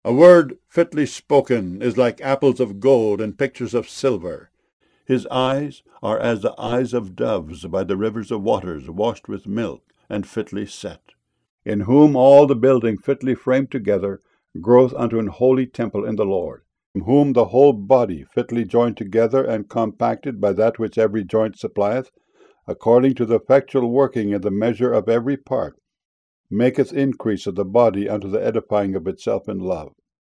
A word fitly spoken is like apples of gold and pictures of silver. His eyes are as the eyes of doves by the rivers of waters washed with milk and fitly set. In whom all the building fitly framed together groweth unto an holy temple in the Lord, in whom the whole body fitly joined together and compacted by that which every joint supplieth, according to the effectual working in the measure of every part, maketh increase of the body unto the edifying of itself in love.